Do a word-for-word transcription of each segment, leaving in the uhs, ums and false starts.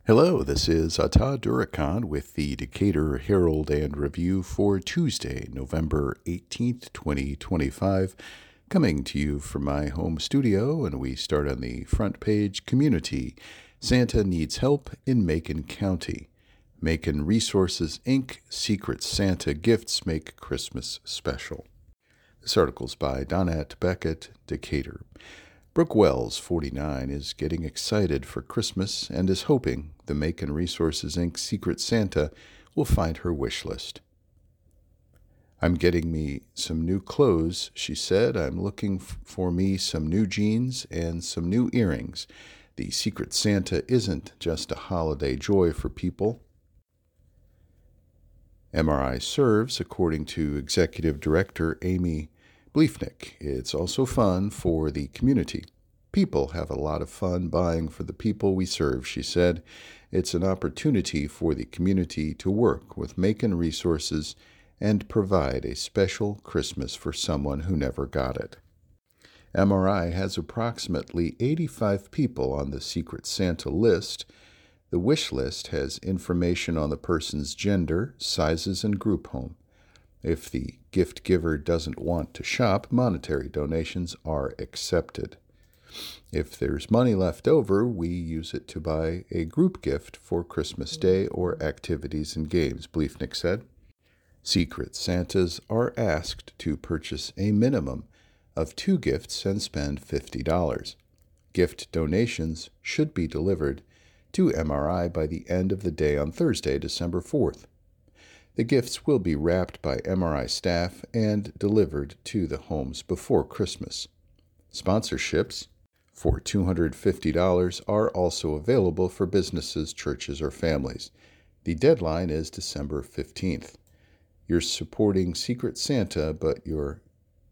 Hello, this is Ata Durakan with the Decatur Herald and Review for Tuesday, November eighteenth, twenty twenty-five, coming to you from my home studio, and we start on the front page, Community. Santa needs help in Macon County. Macon Resources, Incorporated. Secret Santa gifts make Christmas special. This article's by Donette Beckett, Decatur. Brooke Wells, forty-nine, is getting excited for Christmas and is hoping the Macon Resources, Incorporated. Secret Santa will find her wish list. I'm getting me some new clothes, she said. I'm looking f- for me some new jeans and some new earrings. The Secret Santa isn't just a holiday joy for people. M R I serves, according to Executive Director Amy Bliefnick. It's also fun for the community. People have a lot of fun buying for the people we serve, she said. It's an opportunity for the community to work with Macon Resources and provide a special Christmas for someone who never got it. M R I has approximately eighty-five people on the Secret Santa list. The wish list has information on the person's gender, sizes, and group home. If the gift giver doesn't want to shop, monetary donations are accepted. If there's money left over, we use it to buy a group gift for Christmas Day or activities and games, Bliefnick said. Secret Santas are asked to purchase a minimum of two gifts and spend fifty dollars. Gift donations should be delivered to M R I by the end of the day on Thursday, December fourth. The gifts will be wrapped by M R I staff and delivered to the homes before Christmas. Sponsorships for two hundred fifty dollars are also available for businesses, churches, or families. The deadline is December fifteenth. You're supporting Secret Santa, but you're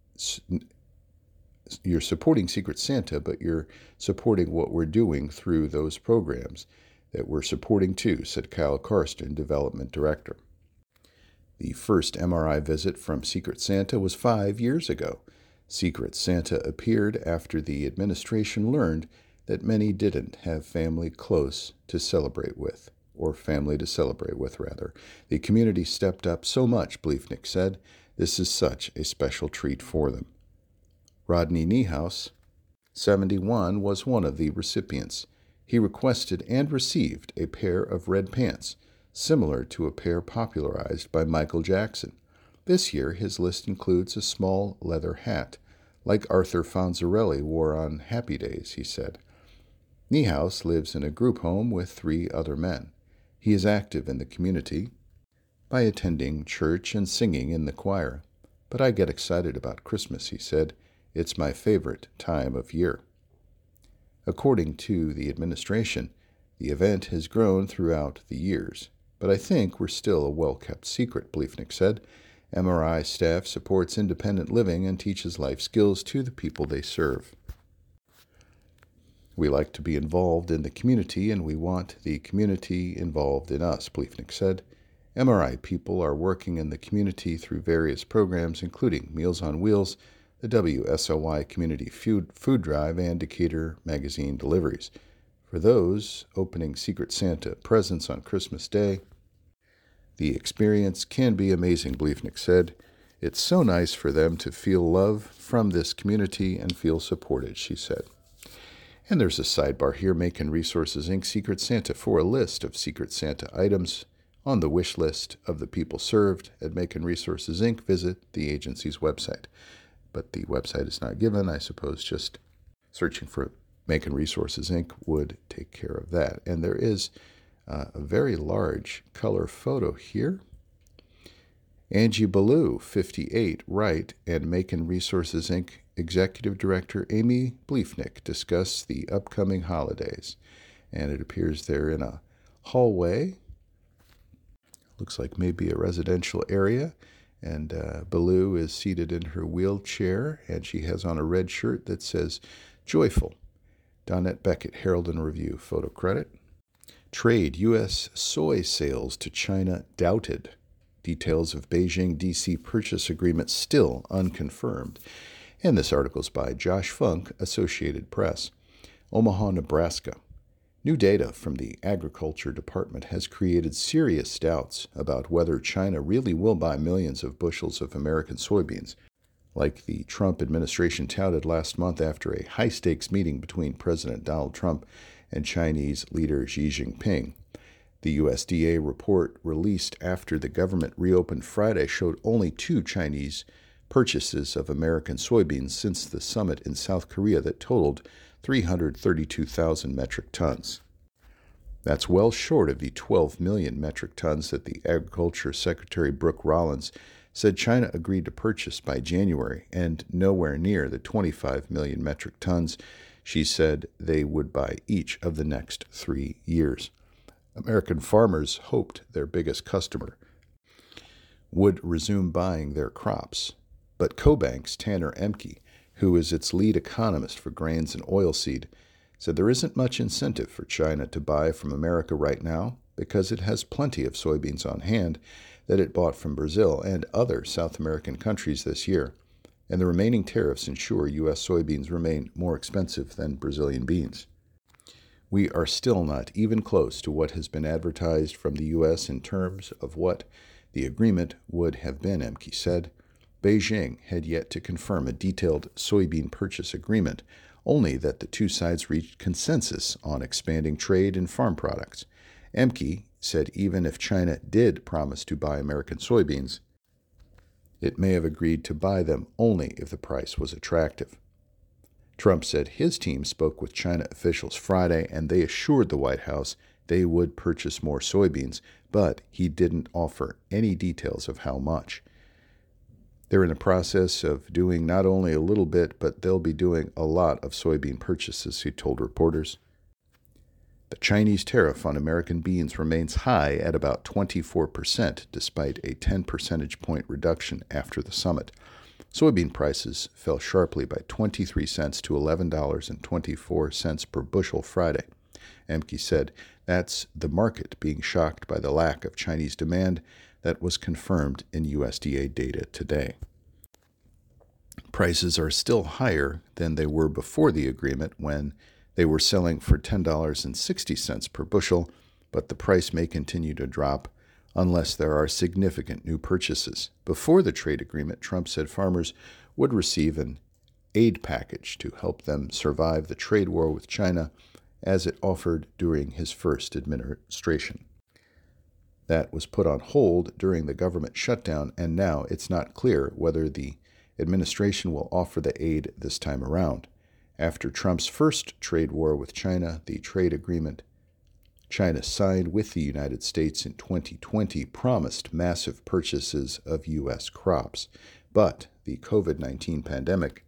you're supporting Secret Santa, but you're supporting what we're doing through those programs that we're supporting too, said Kyle Karsten, Development Director. The first M R I visit from Secret Santa was five years ago. Secret Santa appeared after the administration learned that many didn't have family close to celebrate with, or family to celebrate with, rather. The community stepped up so much, Bliefnick said. This is such a special treat for them. Rodney Niehaus, seventy-one, was one of the recipients. He requested and received a pair of red pants, similar to a pair popularized by Michael Jackson. This year, his list includes a small leather hat, like Arthur Fonzarelli wore on Happy Days, he said. Niehaus lives in a group home with three other men. He is active in the community by attending church and singing in the choir. But I get excited about Christmas, he said. It's my favorite time of year. According to the administration, the event has grown throughout the years. But I think we're still a well-kept secret, Bliefnick said. M R I staff supports independent living and teaches life skills to the people they serve. We like to be involved in the community, and we want the community involved in us, Bliefnick said. M R I people are working in the community through various programs, including Meals on Wheels, the W S L Y Community Food, Food Drive, and Decatur Magazine deliveries. For those opening Secret Santa presents on Christmas Day, the experience can be amazing, Bliefnick said. It's so nice for them to feel love from this community and feel supported, she said. And there's a sidebar here, Macon Resources, Incorporated. Secret Santa. For a list of Secret Santa items on the wish list of the people served at Macon Resources, Incorporated, visit the agency's website. But the website is not given. I suppose just searching for Macon Resources, Incorporated would take care of that. And there is uh, a very large color photo here. Angie Ballou, fifty-eight, Wright, and Macon Resources, Incorporated Executive Director Amy Bliefnick discuss the upcoming holidays. And it appears they're in a hallway. Looks like maybe a residential area. And uh, Ballou is seated in her wheelchair, and she has on a red shirt that says, Joyful. Donette Beckett, Herald and Review, photo credit. Trade, U S soy sales to China doubted. Details of Beijing D C purchase agreement still unconfirmed. And this article is by Josh Funk, Associated Press. Omaha, Nebraska. New data from the Agriculture Department has created serious doubts about whether China really will buy millions of bushels of American soybeans, like the Trump administration touted last month after a high-stakes meeting between President Donald Trump and Chinese leader Xi Jinping. The U S D A report released after the government reopened Friday showed only two Chinese purchases of American soybeans since the summit in South Korea that totaled three hundred thirty-two thousand metric tons. That's well short of the twelve million metric tons that the Agriculture Secretary Brooke Rollins said China agreed to purchase by January, and nowhere near the twenty-five million metric tons she said they would buy each of the next three years. American farmers hoped their biggest customer would resume buying their crops, but CoBank's Tanner Emke, who is its lead economist for grains and oilseed, said there isn't much incentive for China to buy from America right now because it has plenty of soybeans on hand that it bought from Brazil and other South American countries this year, and the remaining tariffs ensure U S soybeans remain more expensive than Brazilian beans. We are still not even close to what has been advertised from the U S in terms of what the agreement would have been, Emke said. Beijing had yet to confirm a detailed soybean purchase agreement, only that the two sides reached consensus on expanding trade in farm products. Emke said even if China did promise to buy American soybeans, it may have agreed to buy them only if the price was attractive. Trump said his team spoke with China officials Friday, and they assured the White House they would purchase more soybeans, but he didn't offer any details of how much. They're in the process of doing not only a little bit, but they'll be doing a lot of soybean purchases, he told reporters. The Chinese tariff on American beans remains high at about twenty-four percent, despite a ten percentage point reduction after the summit. Soybean prices fell sharply by twenty-three cents to eleven dollars and twenty-four cents per bushel Friday. Emke said that's the market being shocked by the lack of Chinese demand that was confirmed in U S D A data today. Prices are still higher than they were before the agreement when they were selling for ten dollars and sixty cents per bushel, but the price may continue to drop unless there are significant new purchases. Before the trade agreement, Trump said farmers would receive an aid package to help them survive the trade war with China, as it offered during his first administration. That was put on hold during the government shutdown, and now it's not clear whether the administration will offer the aid this time around. After Trump's first trade war with China, the trade agreement China signed with the United States in twenty twenty promised massive purchases of U S crops, but the COVID nineteen pandemic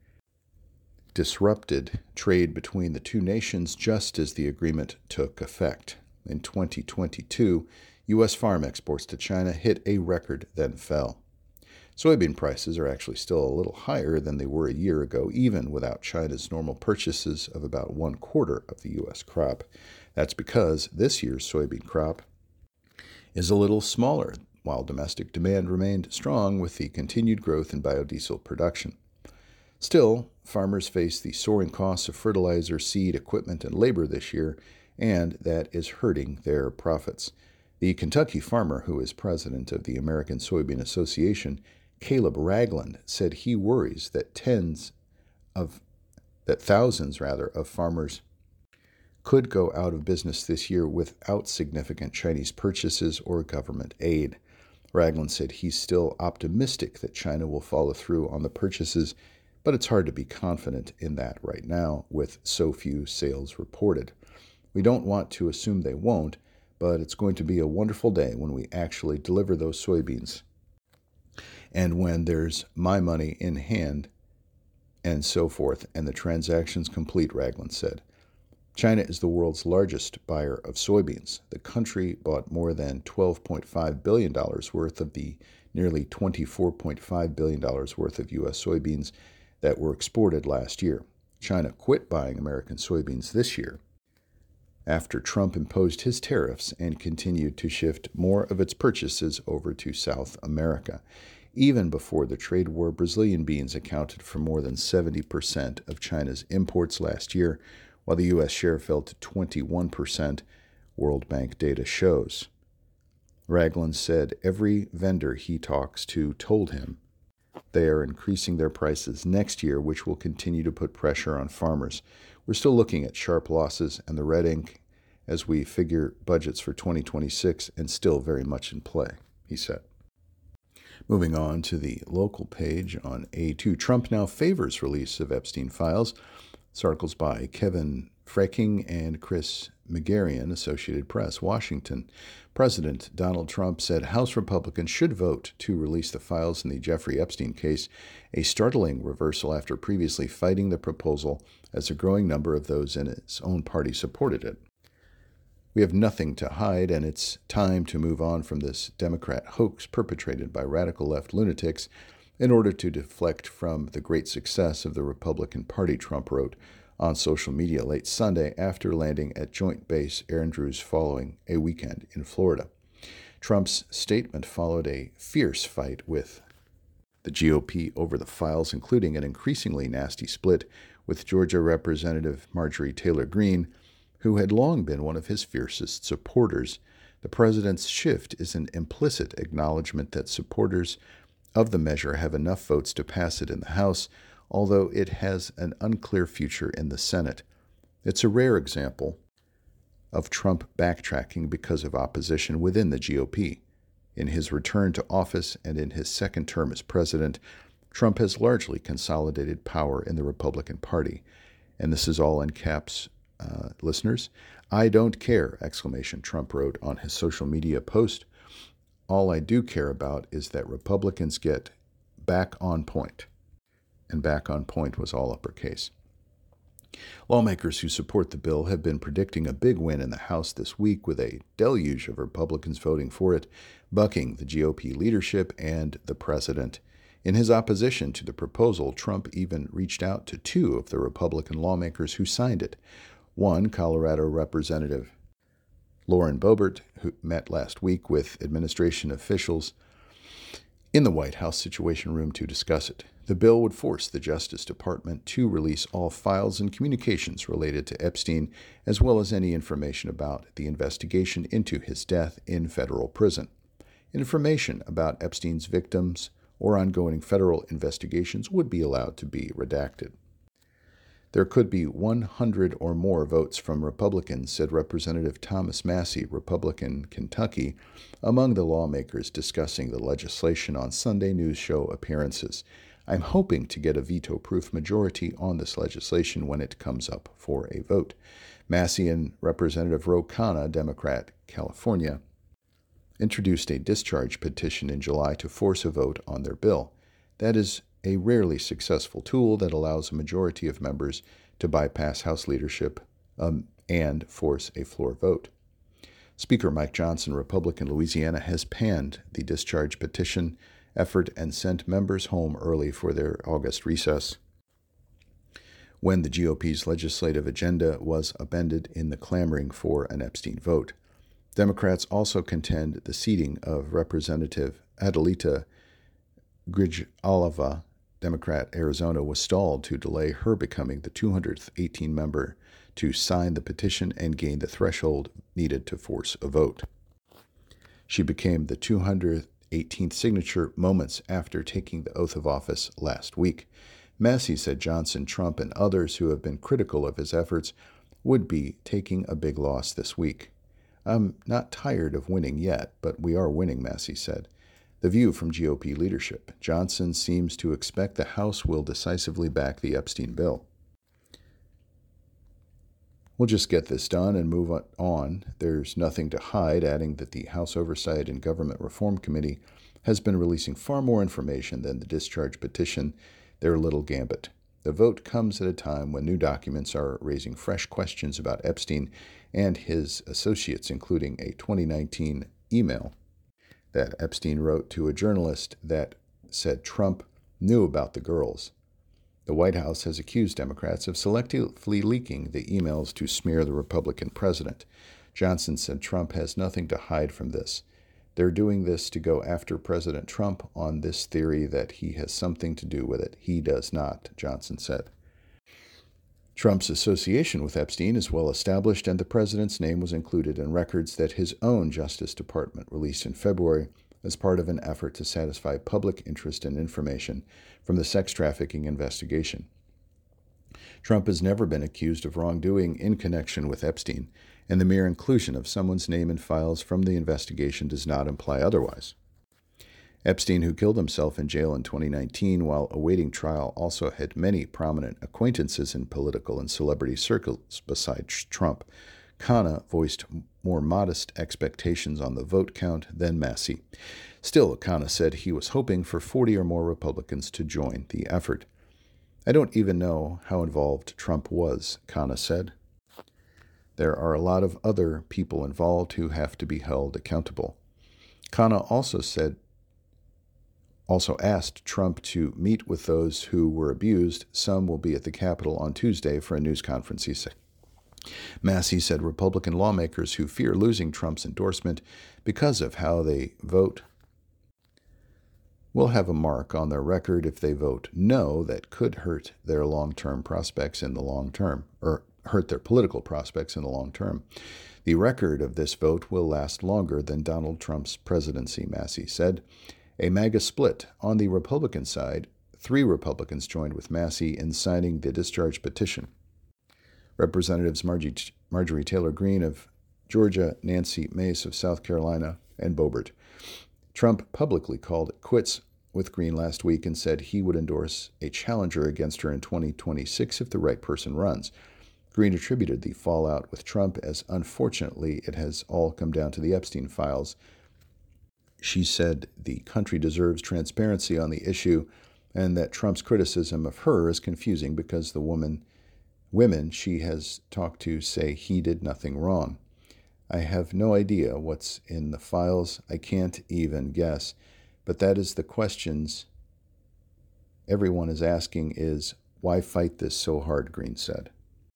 disrupted trade between the two nations just as the agreement took effect. In twenty twenty-two, U S farm exports to China hit a record, then fell. Soybean prices are actually still a little higher than they were a year ago, even without China's normal purchases of about one quarter of the U S crop. That's because this year's soybean crop is a little smaller, while domestic demand remained strong with the continued growth in biodiesel production. Still, farmers face the soaring costs of fertilizer, seed, equipment, and labor this year, and that is hurting their profits. The Kentucky farmer, who is president of the American Soybean Association, Caleb Ragland, said he worries that tens of, that thousands rather, of farmers could go out of business this year without significant Chinese purchases or government aid. Ragland said he's still optimistic that China will follow through on the purchases, but it's hard to be confident in that right now with so few sales reported. We don't want to assume they won't, but it's going to be a wonderful day when we actually deliver those soybeans and when there's my money in hand and so forth, and the transaction's complete, Ragland said. China is the world's largest buyer of soybeans. The country bought more than twelve point five billion dollars worth of the nearly twenty-four point five billion dollars worth of U S soybeans that were exported last year. China quit buying American soybeans this year after Trump imposed his tariffs and continued to shift more of its purchases over to South America. Even before the trade war, Brazilian beans accounted for more than seventy percent of China's imports last year, while the U S share fell to twenty-one percent, World Bank data shows. Ragland said every vendor he talks to told him they are increasing their prices next year, which will continue to put pressure on farmers. We're still looking at sharp losses and the red ink as we figure budgets for twenty twenty-six, and still very much in play, he said. Moving on to the local page on A two, Trump now favors release of Epstein files. This article's by Kevin Freking and Chris Megarian, Associated Press, Washington. President Donald Trump said House Republicans should vote to release the files in the Jeffrey Epstein case, a startling reversal after previously fighting the proposal as a growing number of those in his own party supported it. We have nothing to hide, and it's time to move on from this Democrat hoax perpetrated by radical left lunatics in order to deflect from the great success of the Republican Party, Trump wrote on social media late Sunday after landing at Joint Base Andrews following a weekend in Florida. Trump's statement followed a fierce fight with the G O P over the files, including an increasingly nasty split with Georgia Representative Marjorie Taylor Greene, who had long been one of his fiercest supporters. The president's shift is an implicit acknowledgement that supporters of the measure have enough votes to pass it in the House, although it has an unclear future in the Senate. It's a rare example of Trump backtracking because of opposition within the G O P. In his return to office and in his second term as president, Trump has largely consolidated power in the Republican Party. And this is all in caps, uh, listeners. I don't care, exclamation, Trump wrote on his social media post. All I do care about is that Republicans get back on point. And back on point was all uppercase. Lawmakers who support the bill have been predicting a big win in the House this week, with a deluge of Republicans voting for it, bucking the G O P leadership and the president. In his opposition to the proposal, Trump even reached out to two of the Republican lawmakers who signed it. One, Colorado Representative Lauren Boebert, who met last week with administration officials in the White House Situation Room to discuss it. The bill would force the Justice Department to release all files and communications related to Epstein, as well as any information about the investigation into his death in federal prison. Information about Epstein's victims or ongoing federal investigations would be allowed to be redacted. There could be one hundred or more votes from Republicans, said Representative Thomas Massie, Republican, Kentucky, among the lawmakers discussing the legislation on Sunday news show appearances. I'm hoping to get a veto-proof majority on this legislation when it comes up for a vote. Massie and Representative Ro Khanna, Democrat, California, introduced a discharge petition in July to force a vote on their bill. That is a rarely successful tool that allows a majority of members to bypass House leadership um, and force a floor vote. Speaker Mike Johnson, Republican, Louisiana, has panned the discharge petition effort and sent members home early for their August recess, when the G O P's legislative agenda was upended in the clamoring for an Epstein vote. Democrats also contend the seating of Representative Adelita Grijalva, Democrat, Arizona, was stalled to delay her becoming the two hundred eighteenth member to sign the petition and gain the threshold needed to force a vote. She became the two hundred eighteenth signature moments after taking the oath of office last week. Massie said Johnson, Trump, and others who have been critical of his efforts would be taking a big loss this week. I'm not tired of winning yet, but we are winning, Massie said. The view from G O P leadership. Johnson seems to expect the House will decisively back the Epstein bill. We'll just get this done and move on. There's nothing to hide, adding that the House Oversight and Government Reform Committee has been releasing far more information than the discharge petition, their little gambit. The vote comes at a time when new documents are raising fresh questions about Epstein and his associates, including a twenty nineteen email that Epstein wrote to a journalist that said Trump knew about the girls. The White House has accused Democrats of selectively leaking the emails to smear the Republican president. Johnson said Trump has nothing to hide from this. They're doing this to go after President Trump on this theory that he has something to do with it. He does not, Johnson said. Trump's association with Epstein is well established, and the president's name was included in records that his own Justice Department released in February as part of an effort to satisfy public interest in information from the sex trafficking investigation. Trump has never been accused of wrongdoing in connection with Epstein, and the mere inclusion of someone's name in files from the investigation does not imply otherwise. Epstein, who killed himself in jail in twenty nineteen while awaiting trial, also had many prominent acquaintances in political and celebrity circles besides Trump. Khanna voiced more modest expectations on the vote count than Massey. Still, Khanna said he was hoping for forty or more Republicans to join the effort. "I don't even know how involved Trump was," Khanna said. "There are a lot of other people involved who have to be held accountable." Khanna also said also asked Trump to meet with those who were abused. Some will be at the Capitol on Tuesday for a news conference, he said. Massey said Republican lawmakers who fear losing Trump's endorsement because of how they vote will have a mark on their record if they vote no that could hurt their long-term prospects in the long term, or hurt their political prospects in the long term. The record of this vote will last longer than Donald Trump's presidency, Massey said. A MAGA split on the Republican side. Three Republicans joined with Massey in signing the discharge petition. Representatives Margie, Marjorie Taylor Greene of Georgia, Nancy Mace of South Carolina, and Boebert. Trump publicly called it quits with Greene last week and said he would endorse a challenger against her in twenty twenty-six if the right person runs. Greene attributed the fallout with Trump as unfortunately it has all come down to the Epstein files. She said the country deserves transparency on the issue and that Trump's criticism of her is confusing because the woman, women she has talked to say he did nothing wrong. I have no idea what's in the files. I can't even guess. But that is the questions everyone is asking is, why fight this so hard, Greene said.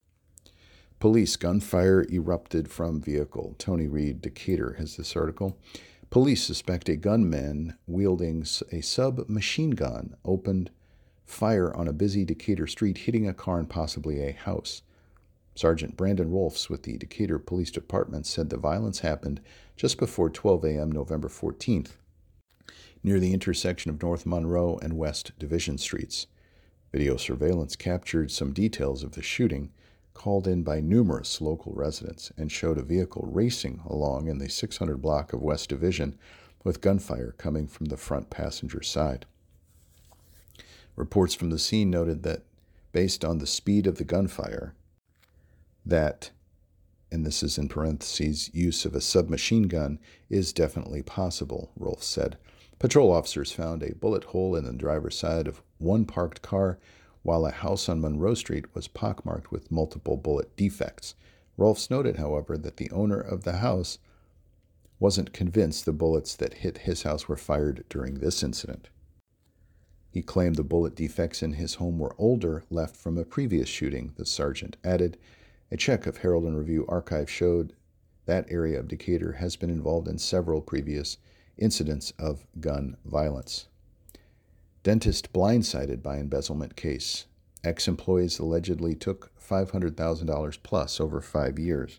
Police gunfire erupted from vehicle. Tony Reed, Decatur, has this article. Police suspect a gunman wielding a submachine gun opened fire on a busy Decatur street, hitting a car and possibly a house. Sergeant Brandon Rolfs with the Decatur Police Department said the violence happened just before twelve a.m. November fourteenth, near the intersection of North Monroe and West Division Streets. Video surveillance captured some details of the shooting, called in by numerous local residents, and showed a vehicle racing along in the six hundred block of West Division with gunfire coming from the front passenger side. Reports from the scene noted that, based on the speed of the gunfire, that, and this is in parentheses, use of a submachine gun is definitely possible, Rolf said. Patrol officers found a bullet hole in the driver's side of one parked car, while a house on Monroe Street was pockmarked with multiple bullet defects. Rolfs noted, however, that the owner of the house wasn't convinced the bullets that hit his house were fired during this incident. He claimed the bullet defects in his home were older, left from a previous shooting, the sergeant added. A check of Herald and Review archive showed that area of Decatur has been involved in several previous incidents of gun violence. Dentist blindsided by embezzlement case. Ex-employees allegedly took five hundred thousand dollars plus over five years.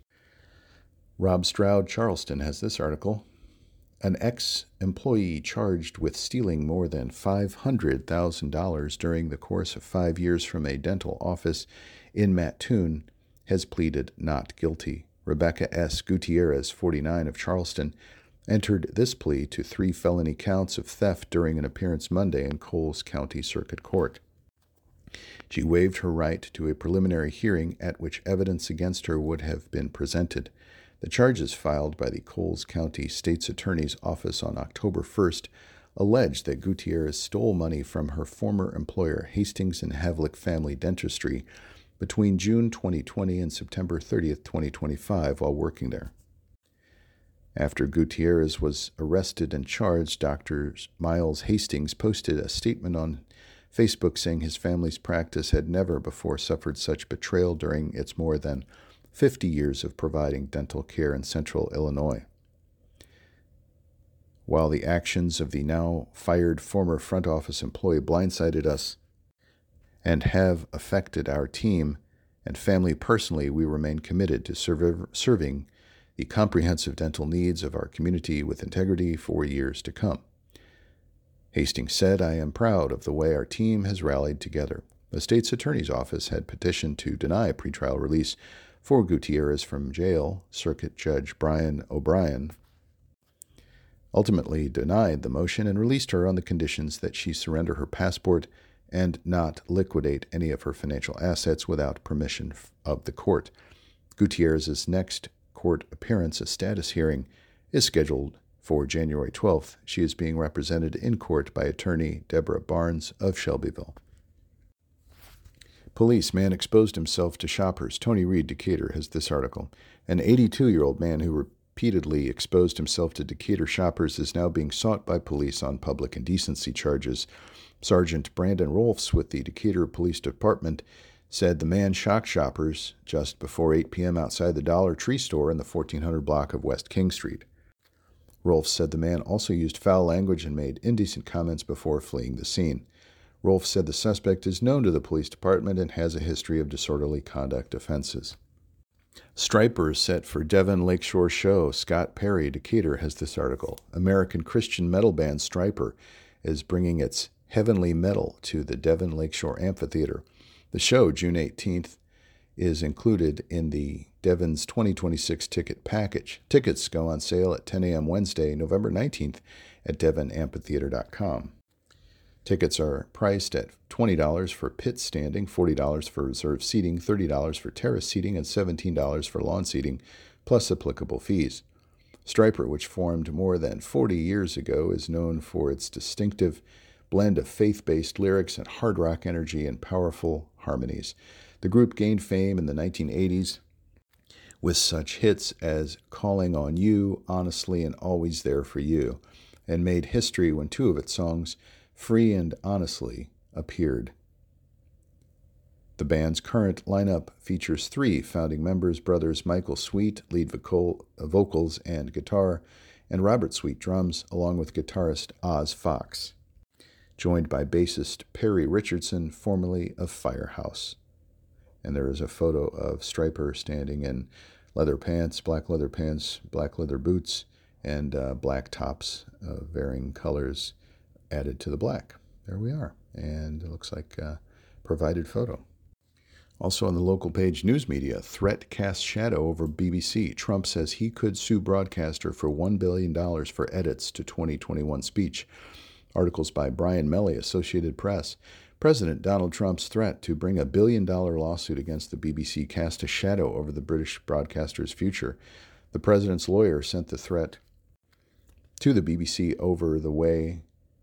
Rob Stroud, Charleston, has this article. An ex-employee charged with stealing more than five hundred thousand dollars during the course of five years from a dental office in Mattoon has pleaded not guilty. Rebecca S. Gutierrez, forty-nine, of Charleston, entered this plea to three felony counts of theft during an appearance Monday in Coles County Circuit Court. She waived her right to a preliminary hearing at which evidence against her would have been presented. The charges filed by the Coles County State's Attorney's Office on October first alleged that Gutierrez stole money from her former employer, Hastings and Havlick Family Dentistry, between June twenty twenty and September thirtieth, twenty twenty-five, while working there. After Gutierrez was arrested and charged, Doctor Miles Hastings posted a statement on Facebook saying his family's practice had never before suffered such betrayal during its more than fifty years of providing dental care in central Illinois. While the actions of the now fired former front office employee blindsided us and have affected our team and family personally, we remain committed to serv- serving the comprehensive dental needs of our community with integrity for years to come. Hastings said, I am proud of the way our team has rallied together. The state's attorney's office had petitioned to deny pretrial release for Gutierrez from jail. Circuit Judge Brian O'Brien ultimately denied the motion and released her on the conditions that she surrender her passport and not liquidate any of her financial assets without permission of the court. Gutierrez's next court appearance, a status hearing, is scheduled for January twelfth. She is being represented in court by attorney Deborah Barnes of Shelbyville. Police man exposed himself to shoppers. Tony Reed, Decatur, has this article. An eighty-two-year-old man who repeatedly exposed himself to Decatur shoppers is now being sought by police on public indecency charges. Sergeant Brandon Rolfs with the Decatur Police Department said the man shocked shoppers just before eight p.m. outside the Dollar Tree store in the fourteen hundred block of West King Street. Rolfs said the man also used foul language and made indecent comments before fleeing the scene. Rolfs said the suspect is known to the police department and has a history of disorderly conduct offenses. Stripers set for Devon Lakeshore Show. Scott Perry, Decatur, has this article. American Christian metal band Striper is bringing its heavenly metal to the Devon Lakeshore Amphitheater. The show, June eighteenth, is included in the Devon's twenty twenty-six ticket package. Tickets go on sale at ten a.m. Wednesday, November nineteenth at devon amphitheater dot com. Tickets are priced at twenty dollars for pit standing, forty dollars for reserved seating, thirty dollars for terrace seating, and seventeen dollars for lawn seating, plus applicable fees. Striper, which formed more than forty years ago, is known for its distinctive blend of faith-based lyrics and hard rock energy and powerful harmonies. The group gained fame in the nineteen eighties with such hits as Calling on You, Honestly, and Always There for You, and made history when two of its songs, Free and Honestly, appeared. The band's current lineup features three founding members, brothers Michael Sweet, lead vocal, vocals and guitar, and Robert Sweet, drums, along with guitarist Oz Fox, joined by bassist Perry Richardson, formerly of Firehouse. And there is a photo of Striper standing in leather pants, black leather pants, black leather boots, and uh, black tops of varying colors added to the black. There we are. And it looks like a provided photo. Also on the local page, news media, threat casts shadow over B B C. Trump says he could sue broadcaster for one billion dollars for edits to twenty twenty-one speech. Articles by Brian Melley, Associated Press. President Donald Trump's threat to bring a billion-dollar lawsuit against the B B C cast a shadow over the British broadcaster's future. The president's lawyer sent the threat to the B B C over the way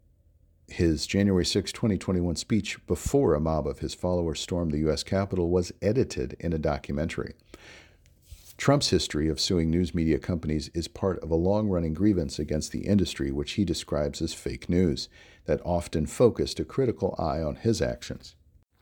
his January sixth, twenty twenty-one speech before a mob of his followers stormed the U S Capitol was edited in a documentary. Trump's history of suing news media companies is part of a long-running grievance against the industry, which he describes as fake news, that often focused a critical eye on his actions.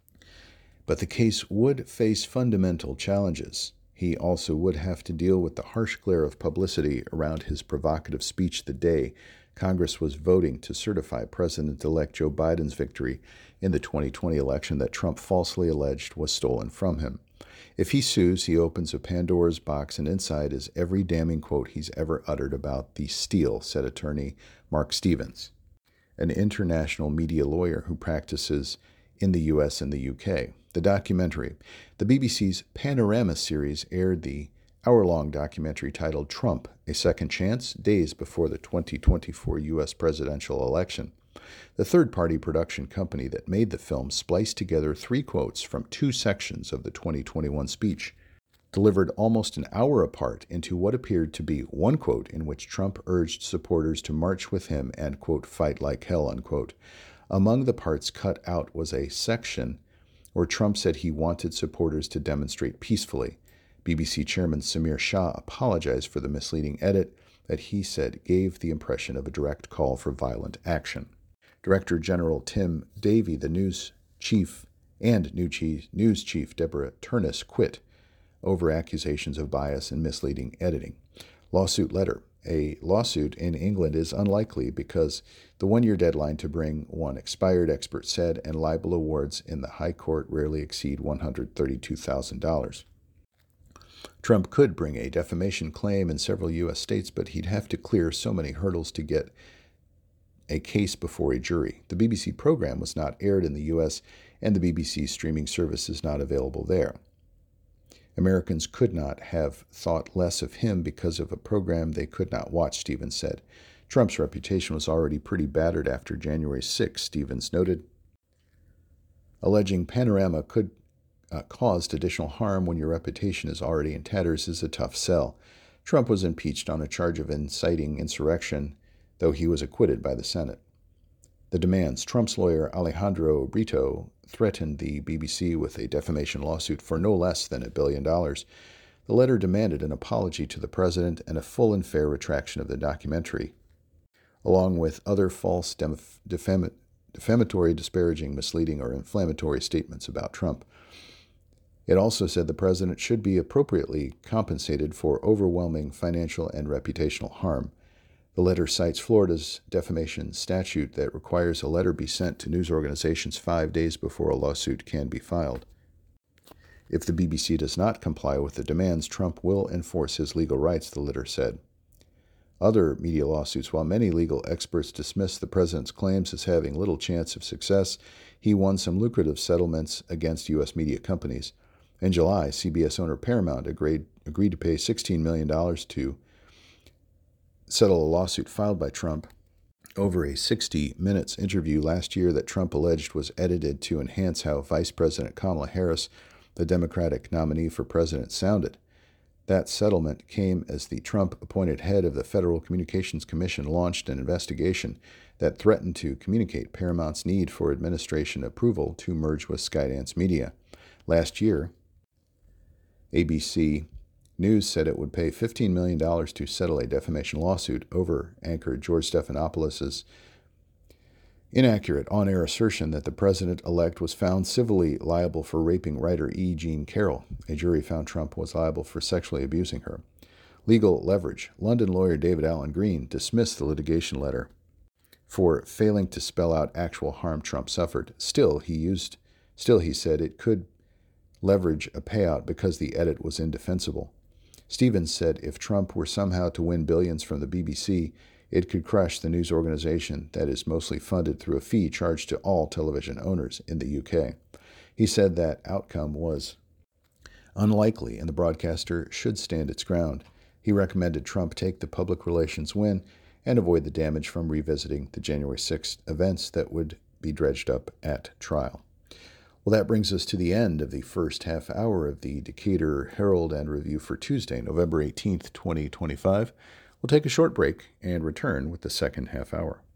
But the case would face fundamental challenges. He also would have to deal with the harsh glare of publicity around his provocative speech the day Congress was voting to certify President-elect Joe Biden's victory in the twenty twenty election that Trump falsely alleged was stolen from him. If he sues, he opens a Pandora's box, and inside is every damning quote he's ever uttered about the steal, said attorney Mark Stevens, an international media lawyer who practices in the U S and the U K. The documentary, the B B C's Panorama series, aired the hour-long documentary titled Trump, A Second Chance, days before the twenty twenty-four U S presidential election. The third-party production company that made the film spliced together three quotes from two sections of the twenty twenty-one speech, delivered almost an hour apart, into what appeared to be one quote in which Trump urged supporters to march with him and, quote, fight like hell, unquote. Among the parts cut out was a section where Trump said he wanted supporters to demonstrate peacefully. B B C Chairman Samir Shah apologized for the misleading edit that he said gave the impression of a direct call for violent action. Director General Tim Davie, the news chief, and new chief, news chief Deborah Turnus quit over accusations of bias and misleading editing. Lawsuit letter. a lawsuit in England is unlikely because the one-year deadline to bring one expired, experts said, and libel awards in the High Court rarely exceed one hundred thirty-two thousand dollars. Trump could bring a defamation claim in several U S states, but he'd have to clear so many hurdles to get a case before a jury. The B B C program was not aired in the U S, and the B B C streaming service is not available there. Americans could not have thought less of him because of a program they could not watch, Stevens said. Trump's reputation was already pretty battered after January sixth, Stevens noted. Alleging Panorama could uh, caused additional harm when your reputation is already in tatters is a tough sell. Trump was impeached on a charge of inciting insurrection, though he was acquitted by the Senate. The demands. Trump's lawyer Alejandro Brito threatened the B B C with a defamation lawsuit for no less than a billion dollars. The letter demanded an apology to the president and a full and fair retraction of the documentary, along with other false, def- defam- defamatory, disparaging, misleading, or inflammatory statements about Trump. It also said the president should be appropriately compensated for overwhelming financial and reputational harm. The letter cites Florida's defamation statute that requires a letter be sent to news organizations five days before a lawsuit can be filed. If the B B C does not comply with the demands, Trump will enforce his legal rights, the letter said. Other media lawsuits. While many legal experts dismiss the president's claims as having little chance of success, he won some lucrative settlements against U S media companies. In July, C B S owner Paramount agreed, agreed to pay sixteen million dollars to settle a lawsuit filed by Trump over a sixty minutes interview last year that Trump alleged was edited to enhance how Vice President Kamala Harris, the Democratic nominee for president, sounded. That settlement came as the Trump-appointed head of the Federal Communications Commission launched an investigation that threatened to communicate Paramount's need for administration approval to merge with Skydance Media. Last year, A B C News said it would pay fifteen million dollars to settle a defamation lawsuit over anchor George Stephanopoulos' inaccurate on-air assertion that the president-elect was found civilly liable for raping writer E. Jean Carroll. A jury found Trump was liable for sexually abusing her. Legal leverage. London lawyer David Alan Green dismissed the litigation letter for failing to spell out actual harm Trump suffered. Still, he used, still he said it could leverage a payout because the edit was indefensible. Stevens said if Trump were somehow to win billions from the B B C, it could crush the news organization that is mostly funded through a fee charged to all television owners in the U K. He said that outcome was unlikely and the broadcaster should stand its ground. He recommended Trump take the public relations win and avoid the damage from revisiting the January sixth events that would be dredged up at trial. Well, that brings us to the end of the first half hour of the Decatur Herald and Review for Tuesday, November eighteenth, twenty twenty-five. We'll take a short break and return with the second half hour.